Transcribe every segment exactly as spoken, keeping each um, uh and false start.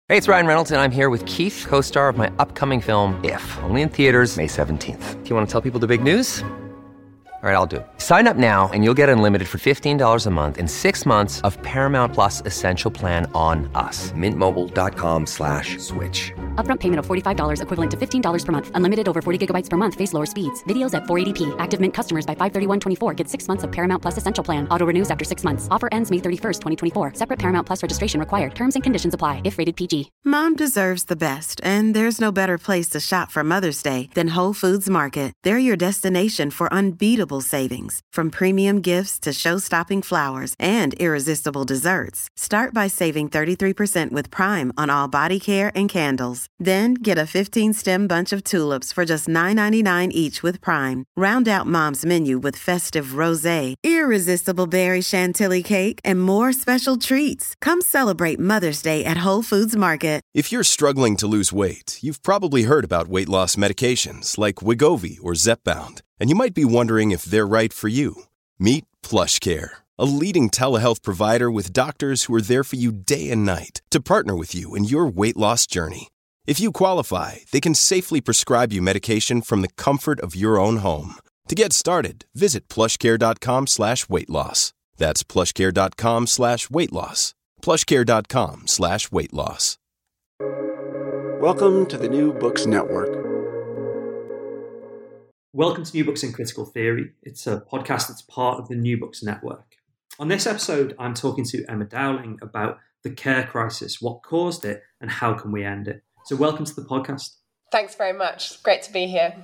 Hey, it's Ryan Reynolds, and I'm here with Keith, co-star of my upcoming film, If, only in theaters May seventeenth. Do you want to tell people the big news? All right, I'll do it. Sign up now and you'll get unlimited for fifteen dollars a month and six months of Paramount Plus Essential Plan on us. Mint Mobile dot com slash switch. Upfront payment of forty-five dollars equivalent to fifteen dollars per month. Unlimited over forty gigabytes per month. Face lower speeds. Videos at four eighty p. Active Mint customers by five thirty-one twenty-four get six months of Paramount Plus Essential Plan. Auto renews after six months. Offer ends May thirty-first, twenty twenty-four. Separate Paramount Plus registration required. Terms and conditions apply if rated P G. Mom deserves the best, and there's no better place to shop for Mother's Day than Whole Foods Market. They're your destination for unbeatable savings. From premium gifts to show-stopping flowers and irresistible desserts. Start by saving thirty-three percent with Prime on all body care and candles. Then get a fifteen-stem bunch of tulips for just nine ninety-nine each with Prime. Round out Mom's menu with festive rosé, irresistible berry chantilly cake, and more special treats. Come celebrate Mother's Day at Whole Foods Market. If you're struggling to lose weight, you've probably heard about weight loss medications like Wegovy or Zepbound, and you might be wondering if they're right for you. Meet PlushCare, a leading telehealth provider with doctors who are there for you day and night to partner with you in your weight loss journey. If you qualify, they can safely prescribe you medication from the comfort of your own home. To get started, visit plushcare.com slash weight loss. That's plushcare.com slash weight loss. plushcare.com slash weight loss. Welcome to the New Books Network. Welcome to New Books in Critical Theory. It's a podcast that's part of the New Books Network. On this episode, I'm talking to Emma Dowling about the care crisis, what caused it, and how can we end it. So welcome to the podcast. Thanks very much. It's great to be here.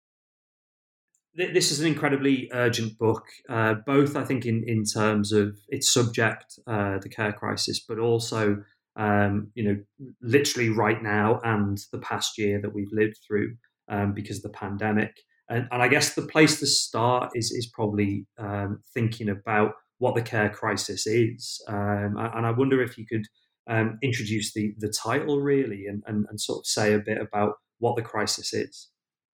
This is an incredibly urgent book, uh, both I think in, in terms of its subject, uh, the care crisis, but also, um, you know, literally right now and the past year that we've lived through um, because of the pandemic. And, and I guess the place to start is is probably um, thinking about what the care crisis is. Um, and I wonder if you could um, introduce the the title really and, and, and sort of say a bit about what the crisis is.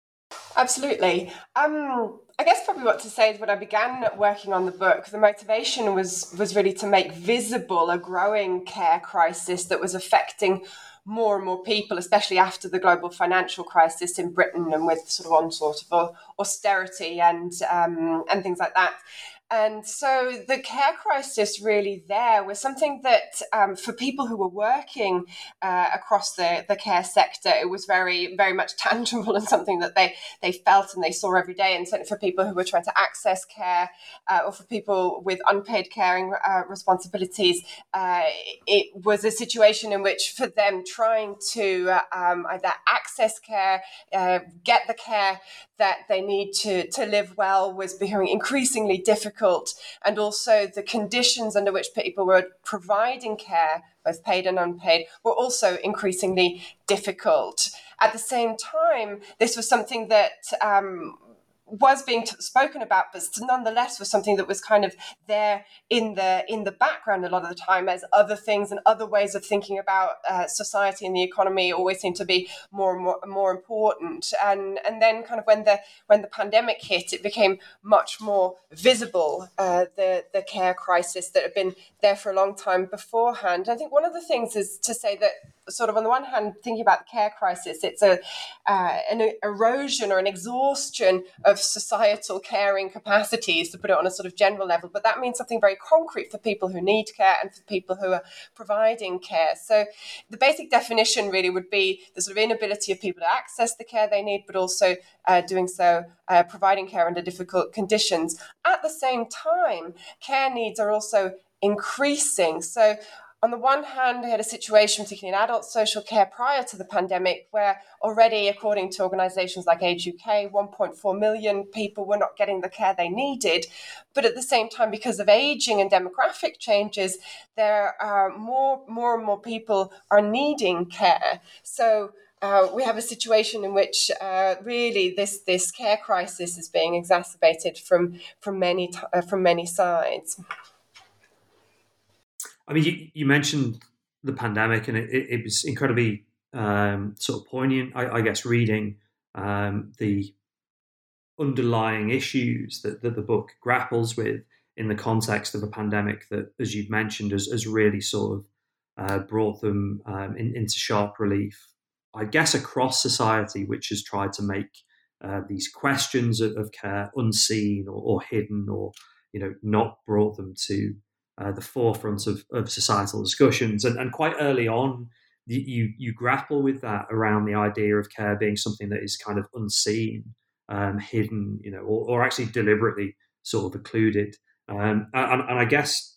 Absolutely. Um, I guess probably what to say is when I began working on the book, the motivation was was really to make visible a growing care crisis that was affecting more and more people, especially after the global financial crisis in Britain and with sort of onslaught of austerity and um, and things like that. And so the care crisis really there was something that um, for people who were working uh, across the, the care sector, it was very, very much tangible and something that they, they felt and they saw every day. And certainly for people who were trying to access care uh, or for people with unpaid caring uh, responsibilities, uh, it was a situation in which for them trying to uh, um, either access care, uh, get the care that they need to, to live well was becoming increasingly difficult. And also the conditions under which people were providing care, both paid and unpaid, were also increasingly difficult. At the same time, this was something that um, was being t- spoken about, but nonetheless was something that was kind of there in the in the background a lot of the time, as other things and other ways of thinking about uh, society and the economy always seem to be more and more, more important. And and then kind of when the when the pandemic hit, it became much more visible, uh, the the care crisis that had been there for a long time beforehand. I think one of the things is to say that sort of on the one hand, thinking about the care crisis, it's a uh, an erosion or an exhaustion of societal caring capacities, to put it on a sort of general level. But that means something very concrete for people who need care and for people who are providing care. So the basic definition really would be the sort of inability of people to access the care they need, but also uh, doing so, uh, providing care under difficult conditions. At the same time, care needs are also increasing. So on the one hand, we had a situation, particularly in adult social care prior to the pandemic, where already, according to organisations like Age U K, one point four million people were not getting the care they needed. But at the same time, because of ageing and demographic changes, there are more, more and more people are needing care. So uh, we have a situation in which uh, really this this care crisis is being exacerbated from from many t- uh, from many sides. I mean, you, you mentioned the pandemic, and it, it was incredibly um, sort of poignant, I, I guess, reading um, the underlying issues that, that the book grapples with in the context of a pandemic that, as you've mentioned, has, has really sort of uh, brought them um, in, into sharp relief, I guess, across society, which has tried to make uh, these questions of, of care unseen or, or hidden, or you know, not brought them to uh, the forefront of, of societal discussions. And, and quite early on, you you grapple with that around the idea of care being something that is kind of unseen, um, hidden, you know, or, or actually deliberately sort of occluded. Um, and, and I guess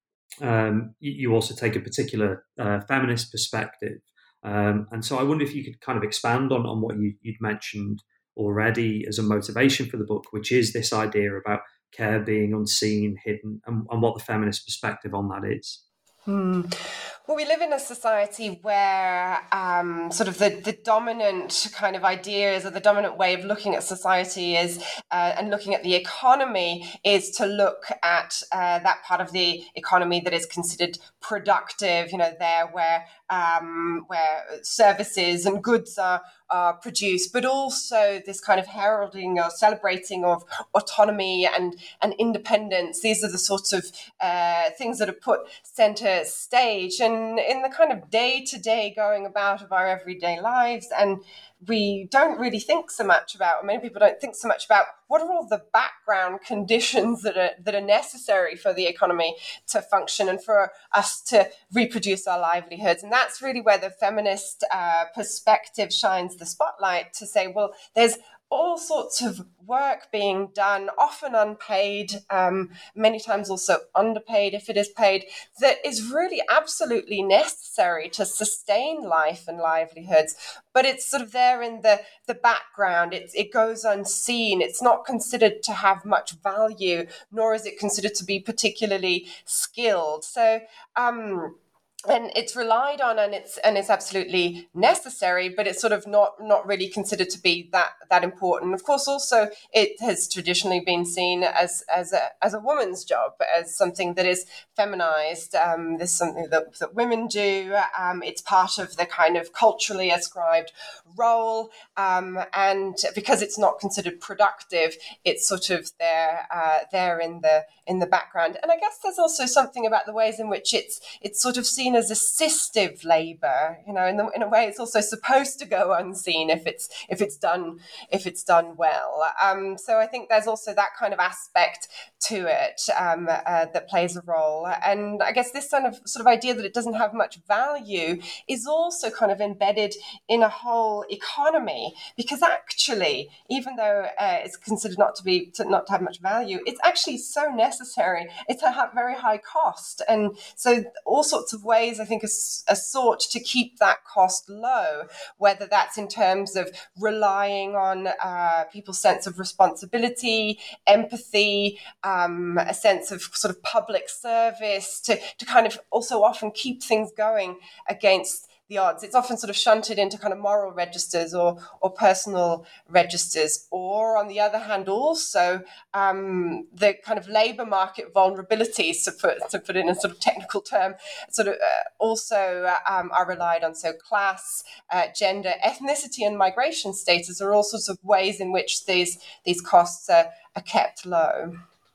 um, you also take a particular uh, feminist perspective. Um, and so I wonder if you could kind of expand on, on what you, you'd mentioned already as a motivation for the book, which is this idea about care being unseen, hidden, and, and what the feminist perspective on that is. Hmm. Well, we live in a society where um, sort of the, the dominant kind of ideas or the dominant way of looking at society is uh, and looking at the economy is to look at uh, that part of the economy that is considered productive, you know, there where um, where services and goods are, are produced, but also this kind of heralding or celebrating of autonomy and, and independence. These are the sorts of uh, things that are put center stage and in the kind of day-to-day going about of our everyday lives. And we don't really think so much about, many people don't think so much about what are all the background conditions that are that are necessary for the economy to function and for us to reproduce our livelihoods. And that's really where the feminist uh, perspective shines the spotlight to say, well, there's all sorts of work being done, often unpaid, um, many times also underpaid if it is paid, that is really absolutely necessary to sustain life and livelihoods. But it's sort of there in the, the background. It, it goes unseen. It's not considered to have much value, nor is it considered to be particularly skilled. So, um, and it's relied on, and it's and it's absolutely necessary, but it's sort of not not really considered to be that that important. Of course, also it has traditionally been seen as as a as a woman's job, as something that is feminized. Um, this is something that, that women do. Um, it's part of the kind of culturally ascribed role, um, and because it's not considered productive, it's sort of there uh, there in the in the background. And I guess there's also something about the ways in which it's it's sort of seen as assistive labor. You know, in the, in a way, it's also supposed to go unseen if it's if it's done if it's done well. Um, so I think there's also that kind of aspect to it um, uh, that plays a role. And I guess this kind of sort of idea that it doesn't have much value is also kind of embedded in a whole economy, because actually, even though uh, it's considered not to be to not to have much value, it's actually so necessary. It's a very high cost, and so all sorts of ways I think are, are sought to keep that cost low, whether that's in terms of relying on uh, people's sense of responsibility, empathy, um, a sense of sort of public service to, to kind of also often keep things going against the odds. It's often sort of shunted into kind of moral registers or or personal registers, or on the other hand, also um, the kind of labour market vulnerabilities, to put to put in a sort of technical term, sort of uh, also uh, um, are relied on. So class, uh, gender, ethnicity, and migration status are all sorts of ways in which these these costs are, are kept low.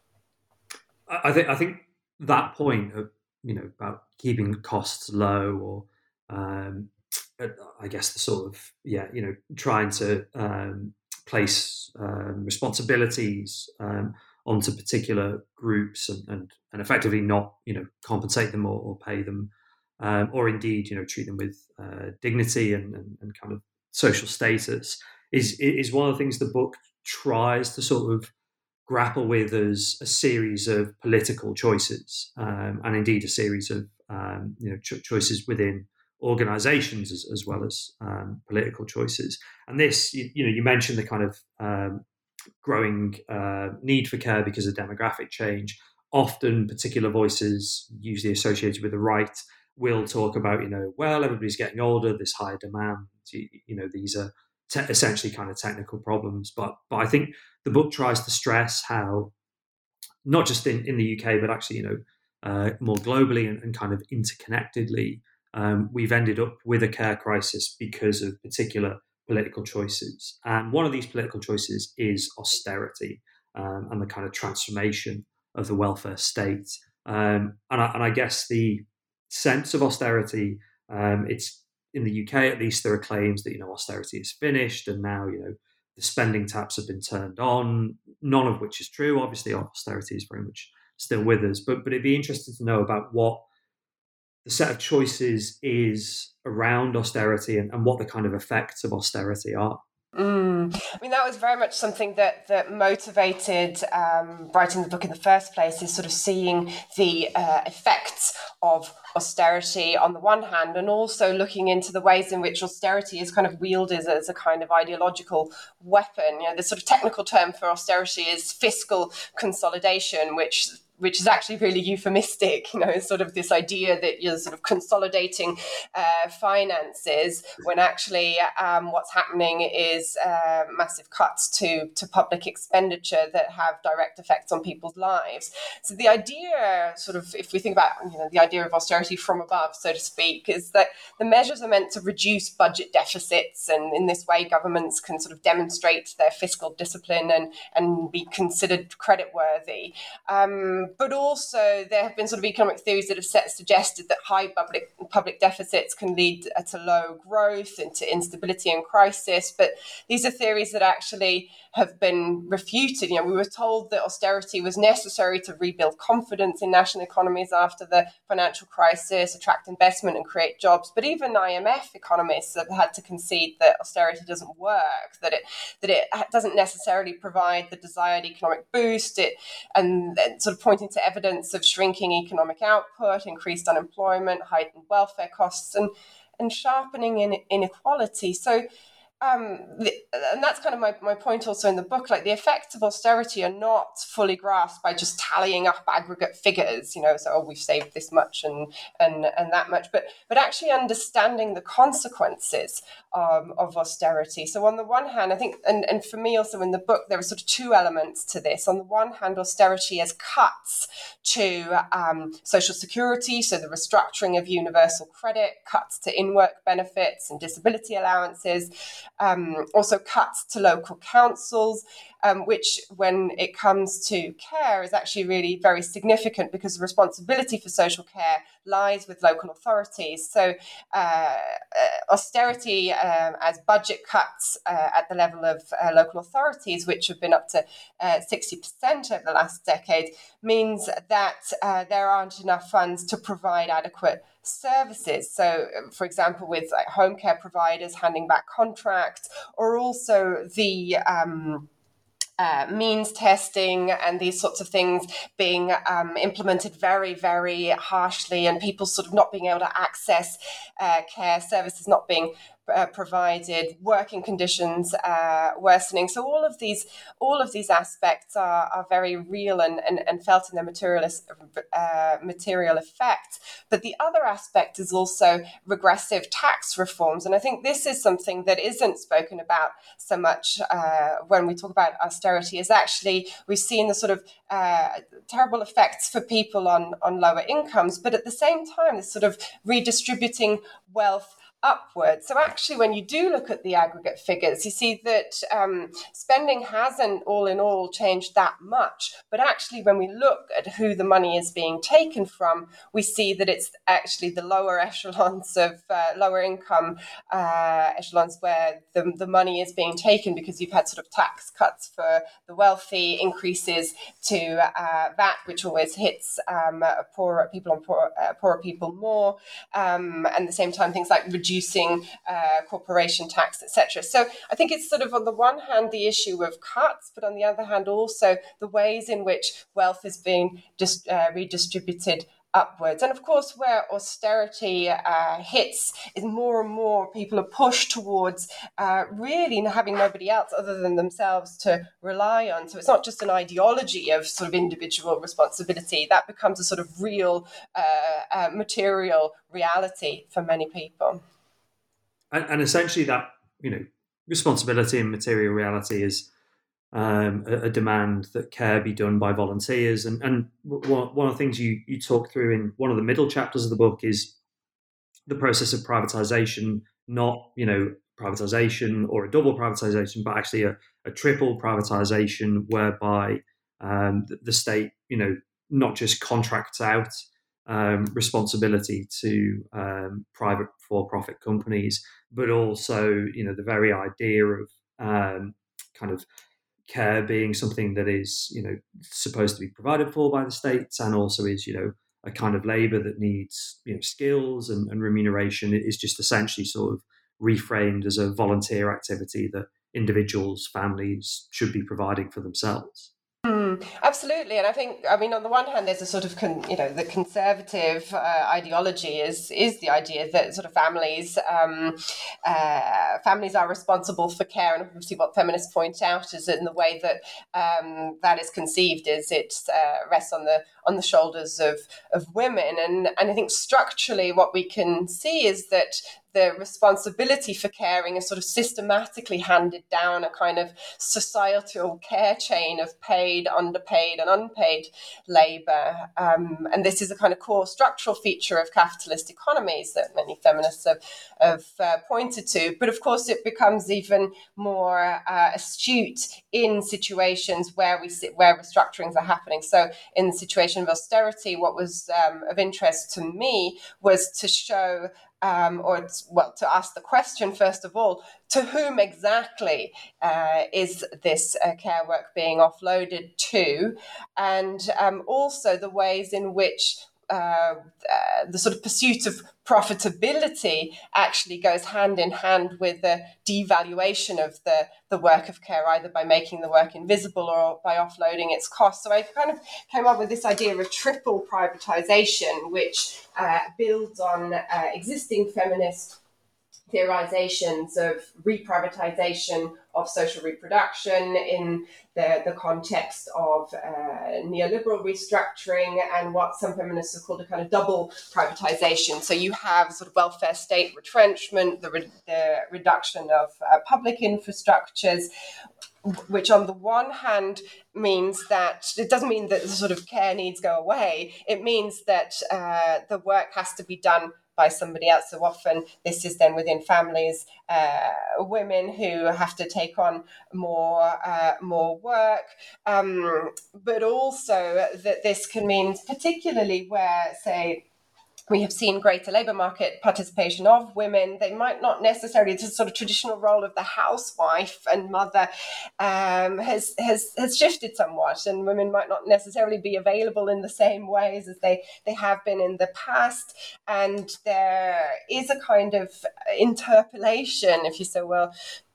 I think I think that point of, you know, about keeping costs low, or Um, I guess the sort of, yeah, you know, trying to um, place um, responsibilities um, onto particular groups and, and, and effectively not, you know, compensate them or, or pay them, um, or indeed, you know, treat them with uh, dignity and, and, and kind of social status is is one of the things the book tries to sort of grapple with as a series of political choices, um, and indeed a series of um, you know ch- choices within organizations as, as well as um, political choices. And this, you, you know, you mentioned the kind of um, growing uh, need for care because of demographic change. Often particular voices, usually associated with the right, will talk about, you know, well, everybody's getting older, this higher demand, you, you know, these are te- essentially kind of technical problems. But but I think the book tries to stress how, not just in, in the U K, but actually, you know, uh, more globally and, and kind of interconnectedly, Um, we've ended up with a care crisis because of particular political choices. And one of these political choices is austerity um, and the kind of transformation of the welfare state. Um, and, I, and I guess the sense of austerity. Um, it's in the U K, at least, there are claims that, you know, austerity is finished and now, you know, the spending taps have been turned on, none of which is true. Obviously, austerity is very much still with us, but but it'd be interesting to know about what the set of choices is around austerity and, and what the kind of effects of austerity are. Mm. I mean, that was very much something that that motivated um, writing the book in the first place, is sort of seeing the uh, effects of austerity on the one hand, and also looking into the ways in which austerity is kind of wielded as a kind of ideological weapon. You know, the sort of technical term for austerity is fiscal consolidation, which which is actually really euphemistic, you know, sort of this idea that you're sort of consolidating uh, finances when actually um, what's happening is uh, massive cuts to, to public expenditure that have direct effects on people's lives. So the idea, sort of, if we think about, you know, the idea of austerity from above, so to speak, is that the measures are meant to reduce budget deficits, and in this way governments can sort of demonstrate their fiscal discipline and, and be considered creditworthy. Um, But also there have been sort of economic theories that have set, suggested that high public public deficits can lead to low growth, into instability and crisis. But these are theories that actually have been refuted. You know, we were told that austerity was necessary to rebuild confidence in national economies after the financial crisis, attract investment and create jobs. But even I M F economists have had to concede that austerity doesn't work, that it that it doesn't necessarily provide the desired economic boost. It and, and sort of pointing to evidence of shrinking economic output, increased unemployment, heightened welfare costs, and and sharpening in, inequality. So, um, the, and that's kind of my, my point also in the book. Like, the effects of austerity are not fully grasped by just tallying up aggregate figures. You know, so oh, we've saved this much and and and that much, but but actually understanding the consequences um, of austerity. So on the one hand, I think, and, and for me also in the book, there are sort of two elements to this. On the one hand, austerity as cuts to um, social security, so the restructuring of universal credit, cuts to in-work benefits and disability allowances, um, also cuts to local councils, um, which when it comes to care is actually really very significant, because the responsibility for social care lies with local authorities. So uh, austerity um, as budget cuts uh, at the level of uh, local authorities, which have been up to uh, sixty percent over the last decade, means that uh, there aren't enough funds to provide adequate services. So, for example, with like, home care providers handing back contracts, or also the um, Uh, means testing and these sorts of things being um, implemented very, very harshly, and people sort of not being able to access uh, care services, not being uh, provided, working conditions uh, worsening. So all of these, all of these aspects are, are very real and, and, and felt in their material, uh, material effect. But the other aspect is also regressive tax reforms, and I think this is something that isn't spoken about so much uh, when we talk about austerity. Is actually we've seen the sort of uh, terrible effects for people on, on lower incomes, but at the same time, this sort of redistributing wealth upwards. So actually, when you do look at the aggregate figures, you see that um, spending hasn't all in all changed that much. But actually, when we look at who the money is being taken from, we see that it's actually the lower echelons of uh, lower income uh, echelons where the, the money is being taken, because you've had sort of tax cuts for the wealthy, increases to uh, V A T, which always hits um, poorer people on poor, uh, poorer people more, um, and at the same time, things like reducing reducing uh, corporation tax, et cetera. So I think it's sort of on the one hand the issue of cuts, but on the other hand also the ways in which wealth is being dis- uh, redistributed upwards. And of course, where austerity uh, hits is more and more people are pushed towards uh, really having nobody else other than themselves to rely on. So it's not just an ideology of sort of individual responsibility. That becomes a sort of real uh, uh, material reality for many people. And, and essentially that, you know, responsibility and material reality is Um, a, a demand that care be done by volunteers. And, and one, one of the things you, you talk through in one of the middle chapters of the book is the process of privatization, not, you know, privatization or a double privatization, but actually a, a triple privatization whereby um, the, the state, you know, not just contracts out um, responsibility to um, private for-profit companies, but also, you know, the very idea of um, kind of care being something that is, you know, supposed to be provided for by the states, and also is, you know, a kind of labor that needs, you know, skills and, and remuneration. It is just essentially sort of reframed as a volunteer activity that individuals, families should be providing for themselves. Mm, absolutely, and I think, I mean, on the one hand, there's a sort of, con, you know, the conservative uh, ideology is is the idea that sort of families um, uh, families are responsible for care, and obviously what feminists point out is that in the way that um, that is conceived is it uh, rests on the on the shoulders of of women, and and I think structurally what we can see is that the responsibility for caring is sort of systematically handed down a kind of societal care chain of paid, underpaid, and unpaid labour. Um, and this is a kind of core structural feature of capitalist economies that many feminists have, have uh, pointed to. But of course, it becomes even more uh, astute in situations where we sit, where restructurings are happening. So in the situation of austerity, what was um, of interest to me was to show Um, or, well, to ask the question, first of all, to whom exactly uh, is this uh, care work being offloaded to? And um, also the ways in which uh, uh, the sort of pursuit of profitability actually goes hand in hand with the devaluation of the, the work of care, either by making the work invisible or by offloading its costs. So I kind of came up with this idea of a triple privatization, which uh, builds on uh, existing feminist theorizations of reprivatization of social reproduction in the, the context of uh, neoliberal restructuring, and what some feminists have called a kind of double privatization. So you have sort of welfare state retrenchment, the, re- the reduction of uh, public infrastructures, which on the one hand means that it doesn't mean that the sort of care needs go away. It means that uh, the work has to be done by somebody else. So often this is then within families, uh, women who have to take on more uh, more work, um, but also that this can mean, particularly where, say, we have seen greater labour market participation of women, they might not necessarily, the sort of traditional role of the housewife and mother um, has, has has shifted somewhat, and women might not necessarily be available in the same ways as they, they have been in the past. And there is a kind of interpolation, if you so will,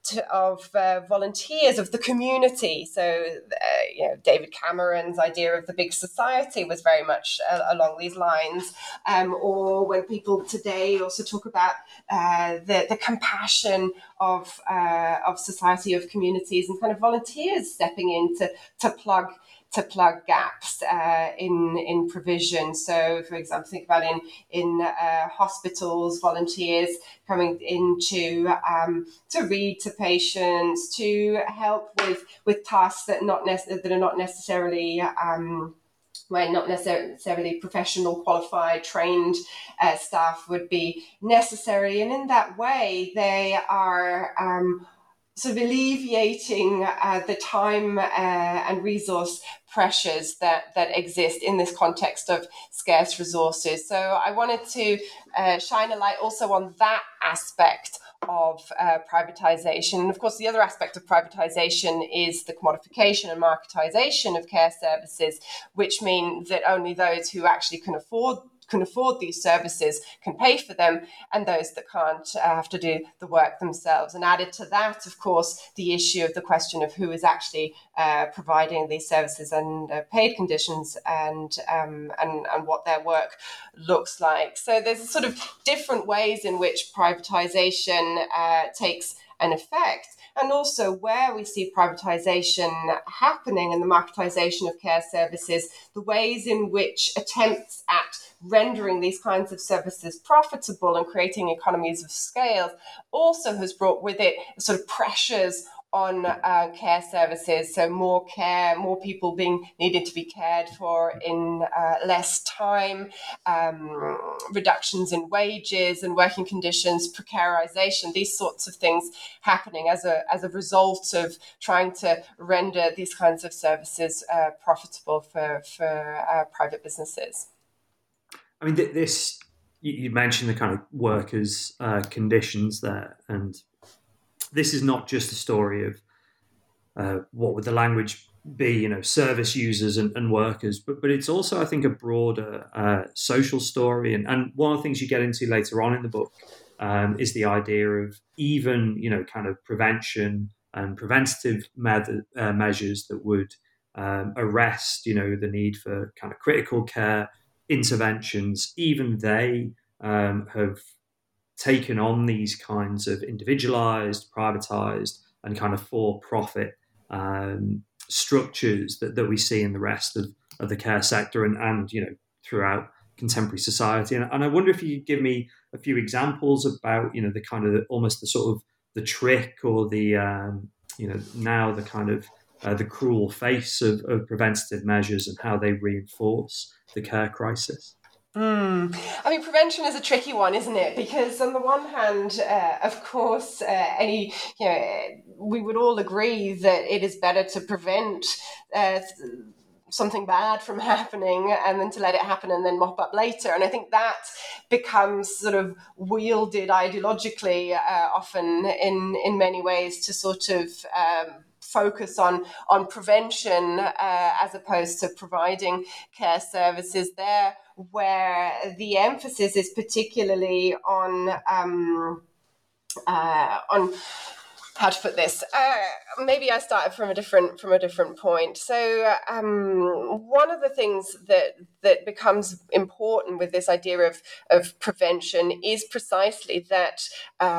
of uh, volunteers, of the community. So, uh, you know, David Cameron's idea of the big society was very much uh, along these lines. Um, or when people today also talk about uh, the, the compassion of uh, of society, of communities, and kind of volunteers stepping in to, to plug to plug gaps uh, in in provision. So, for example, think about in in uh, hospitals, volunteers coming in to um, to read to patients, to help with with tasks that not nece- that are not necessarily um, where not necessarily professional, qualified, trained uh, staff would be necessary, and in that way, they are Um, sort of alleviating uh, the time uh, and resource pressures that, that exist in this context of scarce resources. So I wanted to uh, shine a light also on that aspect of uh, privatization. And of course, the other aspect of privatization is the commodification and marketization of care services, which mean that only those who actually can afford can afford these services can pay for them, and those that can't uh, have to do the work themselves. And added to that, of course, the issue of the question of who is actually uh, providing these services and uh, paid conditions, and, um, and and what their work looks like. So there's sort of different ways in which privatization uh, takes an effect, and also where we see privatization happening and the marketization of care services, the ways in which attempts at rendering these kinds of services profitable and creating economies of scale also has brought with it sort of pressures on uh, care services. So more care, more people being needed to be cared for in uh, less time, um, reductions in wages and working conditions, precarization, these sorts of things happening as a as a result of trying to render these kinds of services uh, profitable for, for uh, private businesses. I mean, th- this, you, you mentioned the kind of workers' uh, conditions there, and this is not just a story of uh, what would the language be, you know, service users and, and workers, but but it's also, I think, a broader uh, social story. And, and one of the things you get into later on in the book um, is the idea of even, you know, kind of prevention and preventative method, uh, measures that would um, arrest, you know, the need for kind of critical care interventions. Even they um, have taken on these kinds of individualized, privatized, and kind of for-profit um, structures that, that we see in the rest of, of the care sector and, and, you know, throughout contemporary society. And, and I wonder if you could give me a few examples about, you know, the kind of the, almost the sort of the trick or the, um, you know, now the kind of uh, the cruel face of, of preventative measures and how they reinforce the care crisis. Mm. I mean, prevention is a tricky one, isn't it? Because on the one hand, uh, of course, uh, any you know, we would all agree that it is better to prevent uh, something bad from happening and then to let it happen and then mop up later. And I think that becomes sort of wielded ideologically uh, often in in many ways to sort of um, focus on on prevention uh, as opposed to providing care services there, where the emphasis is particularly on um, uh, on how to put this. Uh, maybe I started from a different from a different point. So um, one of the things that that becomes important with this idea of of prevention is precisely that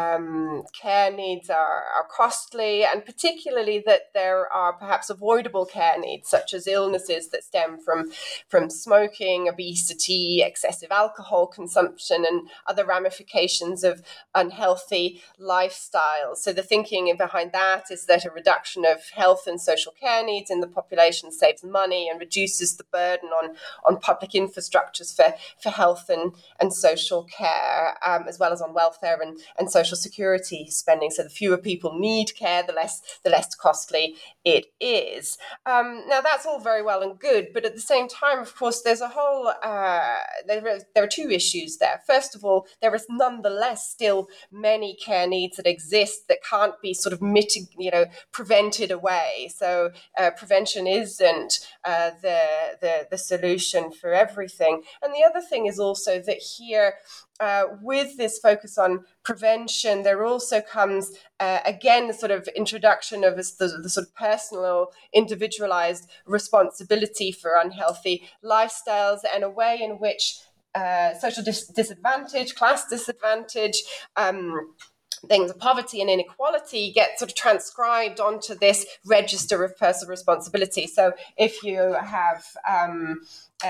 um, care needs are, are costly, and particularly that there are perhaps avoidable care needs, such as illnesses that stem from from smoking, obesity, excessive alcohol consumption, and other ramifications of unhealthy lifestyles. So the thinking behind that is that a reduction of health and social care needs in the population saves money and reduces the burden on, on public infrastructures for, for health and, and social care, um, as well as on welfare and, and social security spending. So the fewer people need care, the less the less costly it is. Um, now, that's all very well and good, but at the same time, of course, there's a whole, uh, there, are, there are two issues there. First of all, there is nonetheless still many care needs that exist that can't be sort of mitig- you know, prevented away. So uh, prevention isn't uh, the, the the solution for everything. And the other thing is also that here, uh, with this focus on prevention, there also comes uh, again the sort of introduction of this, the, the sort of personal, individualized responsibility for unhealthy lifestyles, and a way in which uh, social dis- disadvantage, class disadvantage, um, things of poverty and inequality get sort of transcribed onto this register of personal responsibility. So if you have um,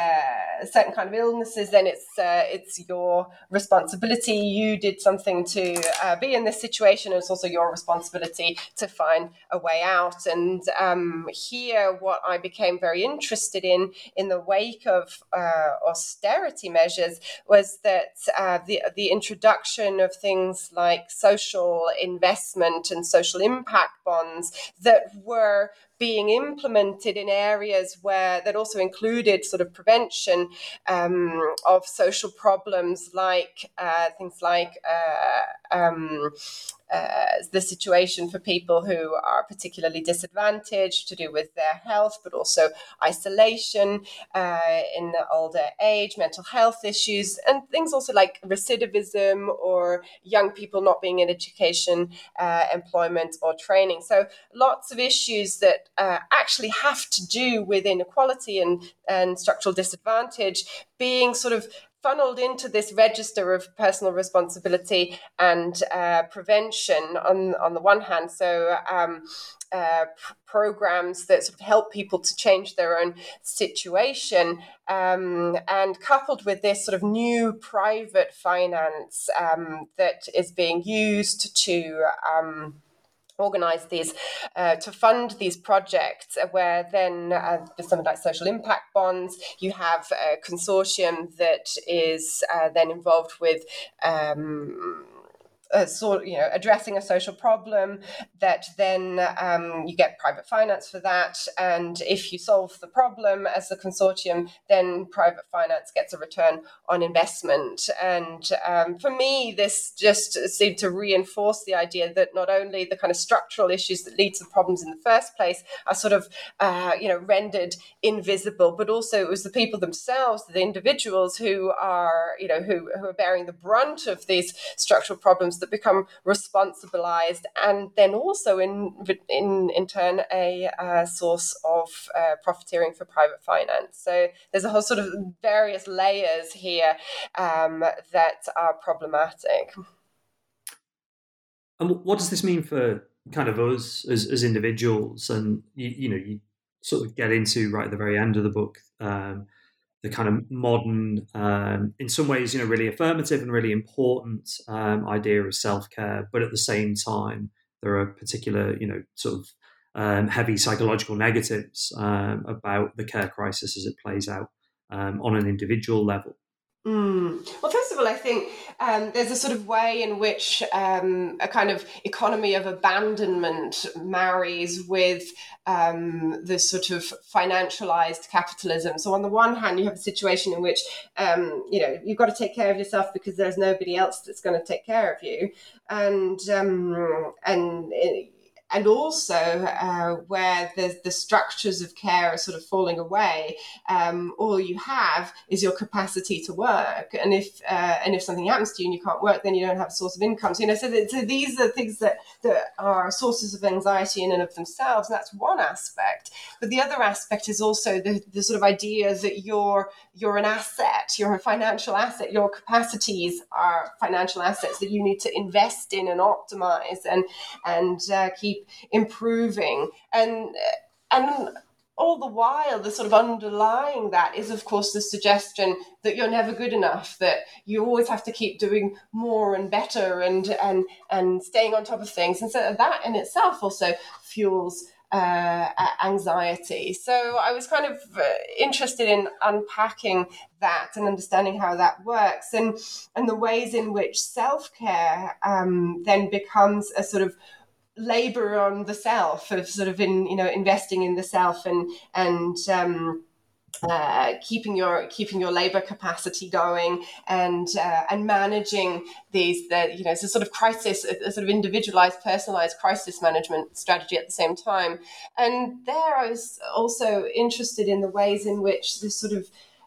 uh, certain kind of illnesses, then it's uh, it's your responsibility. You did something to uh, be in this situation. It's also your responsibility to find a way out. And um, here, what I became very interested in, in the wake of uh, austerity measures, was that uh, the the introduction of things like social investment and social impact bonds that were being implemented in areas where that also included sort of prevention um, of social problems, like uh, things like uh, um, uh, the situation for people who are particularly disadvantaged to do with their health, but also isolation uh, in older age, mental health issues, and things also like recidivism or young people not being in education, uh, employment, or training. So lots of issues that uh, actually have to do with inequality and, and structural disadvantage being sort of funneled into this register of personal responsibility and uh, prevention on, on the one hand. So um, uh, p- programs that sort of help people to change their own situation, um, and coupled with this sort of new private finance um, that is being used to um, organize these, uh, to fund these projects, uh, where then uh, there's something like social impact bonds. You have a consortium that is uh, then involved with um, uh, sort you know addressing a social problem, that then um, you get private finance for that, and if you solve the problem as a consortium, then private finance gets a return on investment. And um, for me, this just seemed to reinforce the idea that not only the kind of structural issues that lead to the problems in the first place are sort of uh, you know rendered invisible, but also it was the people themselves, the individuals who are you know who, who are bearing the brunt of these structural problems that become responsibilized, and then also in in in turn a uh, source of uh, profiteering for private finance. So there's a whole sort of various layers here um, that are problematic. And what does this mean for kind of us as, as individuals? And you, you know, you sort of get into right at the very end of the book um, the kind of modern, um, in some ways, you know, really affirmative and really important um, idea of self-care, but at the same time, there are particular, you know, sort of um, heavy psychological negatives um, about the care crisis as it plays out um, on an individual level. Mm. Well, first of all, I think um, there's a sort of way in which um, a kind of economy of abandonment marries with um, this sort of financialized capitalism. So on the one hand, you have a situation in which, um, you know, you've got to take care of yourself because there's nobody else that's going to take care of you. And, um, and it, And also uh, where the, the structures of care are sort of falling away, um, all you have is your capacity to work. And if uh, and if something happens to you and you can't work, then you don't have a source of income. So, you know, so, that, so these are things that, that are sources of anxiety in and of themselves. And that's one aspect. But the other aspect is also the, the sort of idea that you're, you're an asset, you're a financial asset. Your capacities are financial assets that you need to invest in and optimize and, and uh, keep improving, and and all the while the sort of underlying that is of course the suggestion that you're never good enough, that you always have to keep doing more and better and and and staying on top of things, and so that in itself also fuels uh, anxiety. So I was kind of uh, interested in unpacking that and understanding how that works, and and the ways in which self-care um, then becomes a sort of labor on the self, of sort of in you know investing in the self and and um, uh, keeping your keeping your labor capacity going, and uh, and managing these the you know it's a sort of crisis, a, a sort of individualized, personalized crisis management strategy at the same time. And there I was also interested in the ways in which this sort of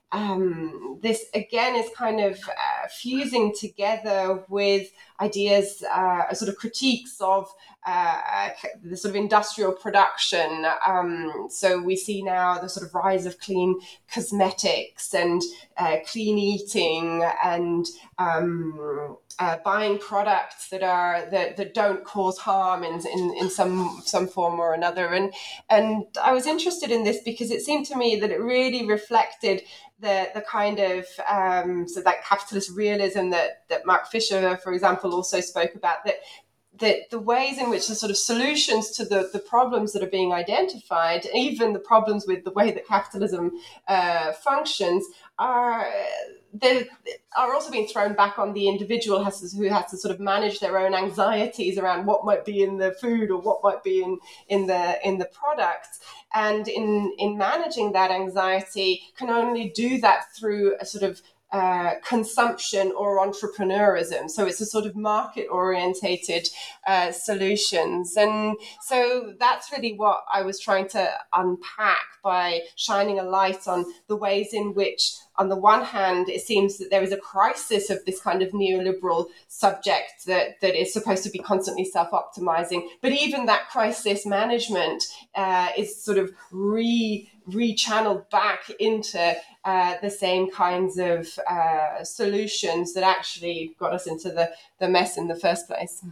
Um, this again is kind of uh, fusing together with ideas, uh, sort of critiques of uh, the sort of industrial production. Um, so we see now the sort of rise of clean cosmetics and uh, clean eating and um, uh, buying products that are that, that don't cause harm in, in, in some some form or another. And and I was interested in this because it seemed to me that it really reflected the the kind of um, so that capitalist realism that that Mark Fisher, for example, also spoke about, that that the ways in which the sort of solutions to the, the problems that are being identified, even the problems with the way that capitalism uh, functions, are they are also being thrown back on the individual has to, who has to sort of manage their own anxieties around what might be in the food or what might be in in the in the products. And in in managing that anxiety, can only do that through a sort of uh, consumption or entrepreneurism. So it's a sort of market orientated uh, solutions. And so that's really what I was trying to unpack by shining a light on the ways in which, on the one hand, it seems that there is a crisis of this kind of neoliberal subject that, that is supposed to be constantly self-optimizing. But even that crisis management uh, is sort of re re-channeled back into uh, the same kinds of uh, solutions that actually got us into the, the mess in the first place.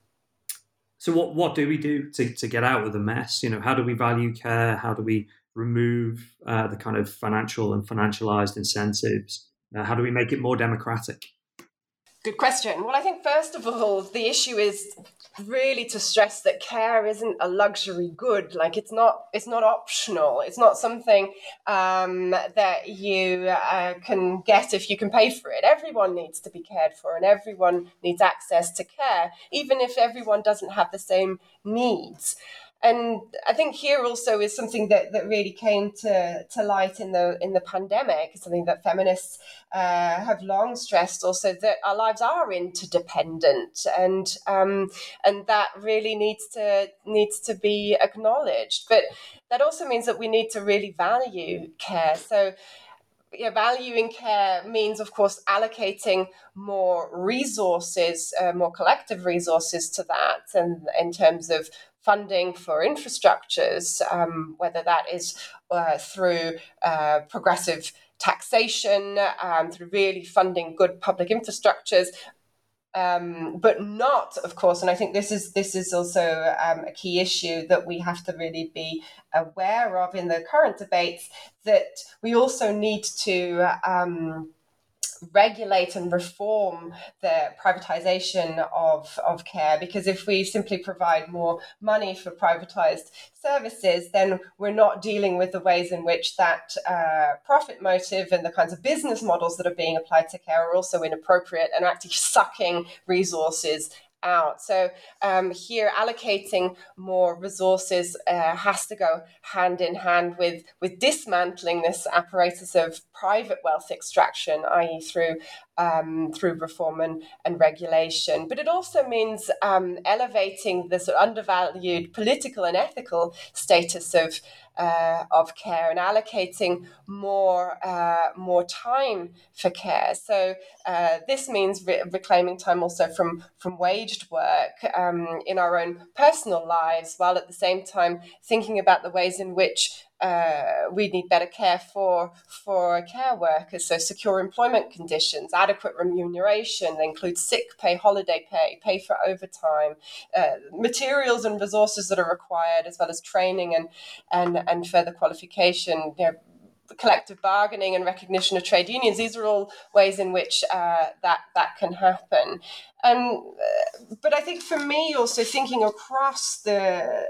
So what, what do we do to, to get out of the mess? You know, how do we value care? How do we remove uh, the kind of financial and financialized incentives? Uh, how do we make it more democratic? Good question. Well, I think first of all, the issue is really to stress that care isn't a luxury good. Like it's not, it's not optional. It's not something um, that you uh, can get if you can pay for it. Everyone needs to be cared for, and everyone needs access to care, even if everyone doesn't have the same needs. And I think here also is something that, that really came to, to light in the in the pandemic, something that feminists uh, have long stressed also, that our lives are interdependent, and um, and that really needs to needs to be acknowledged. But that also means that we need to really value care. So yeah, valuing care means, of course, allocating more resources, uh, more collective resources to that, and in terms of funding for infrastructures, um, whether that is uh, through uh, progressive taxation, um, through really funding good public infrastructures, um, but not, of course, and I think this is this is also um, a key issue that we have to really be aware of in the current debates, that we also need to um, regulate and reform the privatization of, of care, because if we simply provide more money for privatized services, then we're not dealing with the ways in which that uh, profit motive and the kinds of business models that are being applied to care are also inappropriate and are actually sucking resources out. So um, here, allocating more resources uh, has to go hand in hand with, with dismantling this apparatus of private wealth extraction, that is through um, through reform and, and regulation. But it also means um, elevating the sort of undervalued political and ethical status of Uh, of care, and allocating more uh, more time for care. So uh, this means re- reclaiming time also from from waged work um, in our own personal lives, while at the same time thinking about the ways in which uh, we need better care for for care workers. So secure employment conditions, adequate remuneration, that includes sick pay, holiday pay, pay for overtime, uh, materials and resources that are required, as well as training and and and further qualification, you know, collective bargaining and recognition of trade unions. These are all ways in which uh, that that can happen. And uh, but I think for me also thinking across the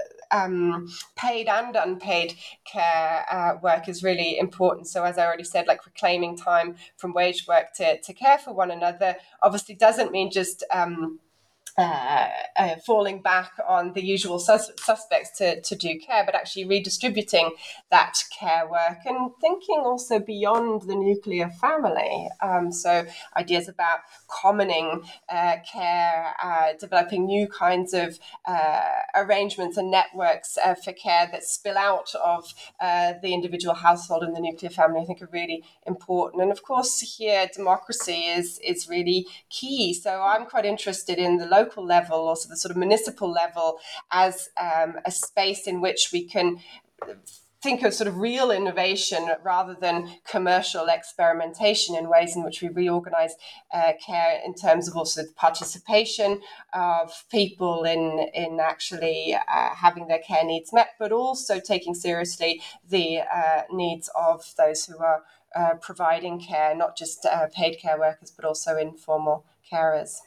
um, paid and unpaid care uh, work is really important. So as I already said, like reclaiming time from wage work to, to care for one another obviously doesn't mean just um, Uh, uh, falling back on the usual sus- suspects to, to do care, but actually redistributing that care work and thinking also beyond the nuclear family. Um, so ideas about commoning uh, care, uh, developing new kinds of uh, arrangements and networks uh, for care that spill out of uh, the individual household and the nuclear family, I think are really important. And of course here democracy is, is really key. So I'm quite interested in the local level, also the sort of municipal level, as um, a space in which we can think of sort of real innovation rather than commercial experimentation, in ways in which we reorganize uh, care in terms of also the participation of people in, in actually uh, having their care needs met, but also taking seriously the uh, needs of those who are uh, providing care, not just uh, paid care workers, but also informal carers.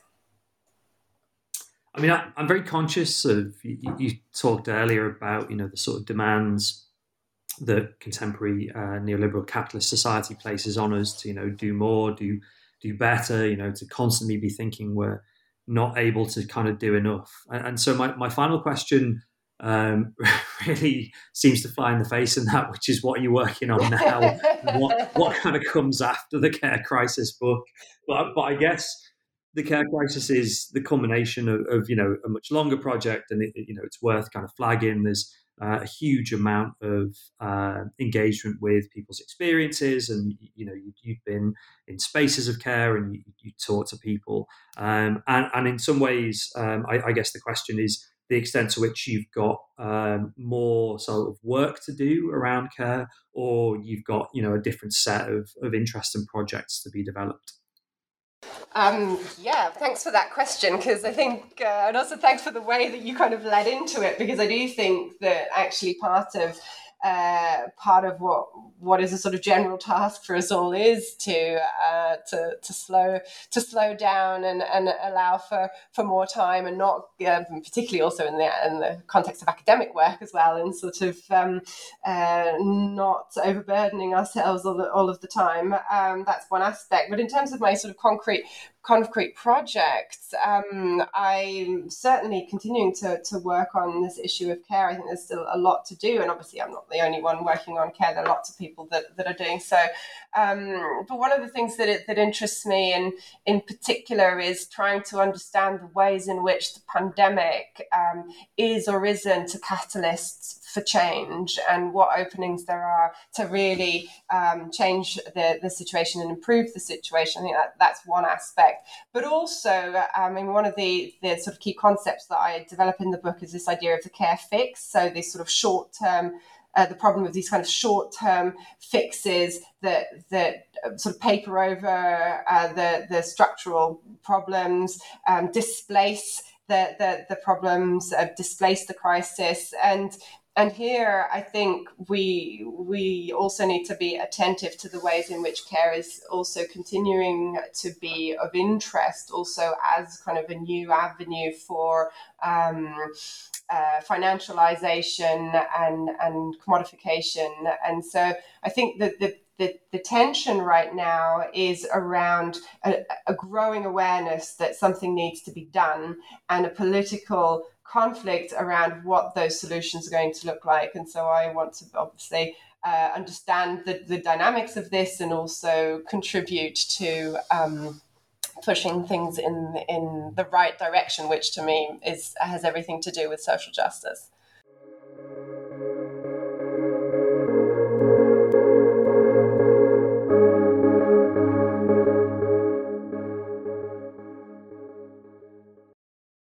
I mean, I, I'm very conscious of, you, you talked earlier about, you know, the sort of demands that contemporary uh, neoliberal capitalist society places on us to, you know, do more, do do better, you know, to constantly be thinking we're not able to kind of do enough. And, and so my, my final question um, really seems to fly in the face in that, which is, what are you working on now? what what kind of comes after the Care Crisis book? But, but I guess the Care Crisis is the culmination of, of, you know, a much longer project, and it, you know, it's worth kind of flagging. There's uh, a huge amount of uh, engagement with people's experiences, and you know, you, you've been in spaces of care, and you, you talk to people, um, and, and in some ways, um, I, I guess the question is the extent to which you've got um, more sort of work to do around care, or you've got, you know, a different set of, of interests and projects to be developed. Um, yeah, thanks for that question, because I think, uh, and also thanks for the way that you kind of led into it, because I do think that actually part of uh, part of what what is a sort of general task for us all is to uh, to to slow to slow down and, and allow for, for more time, and not uh, particularly also in the in the context of academic work as well, and sort of um, uh, not overburdening ourselves all, the, all of the time. Um, that's one aspect. But in terms of my sort of concrete concrete projects, um, I'm certainly continuing to, to work on this issue of care. I think there's still a lot to do, and obviously I'm not the only one working on care. There are lots of people that, that are doing so. Um, but one of the things that it, that interests me in, in particular is trying to understand the ways in which the pandemic um, is or isn't a catalyst for change, and what openings there are to really um, change the, the situation and improve the situation. I think that that's one aspect. But also, I mean, one of the, the sort of key concepts that I develop in the book is this idea of the care fix. So these sort of short-term, uh, the problem of these kind of short-term fixes that that sort of paper over uh, the, the structural problems, um, displace the, the, the problems, uh, displace the crisis. And And here, I think we we also need to be attentive to the ways in which care is also continuing to be of interest, also as kind of a new avenue for um, uh, financialization and, and commodification. And so I think that the The, the tension right now is around a, a growing awareness that something needs to be done, and a political conflict around what those solutions are going to look like. And so I want to obviously uh, understand the, the dynamics of this, and also contribute to um, pushing things in in the right direction, which to me is has everything to do with social justice.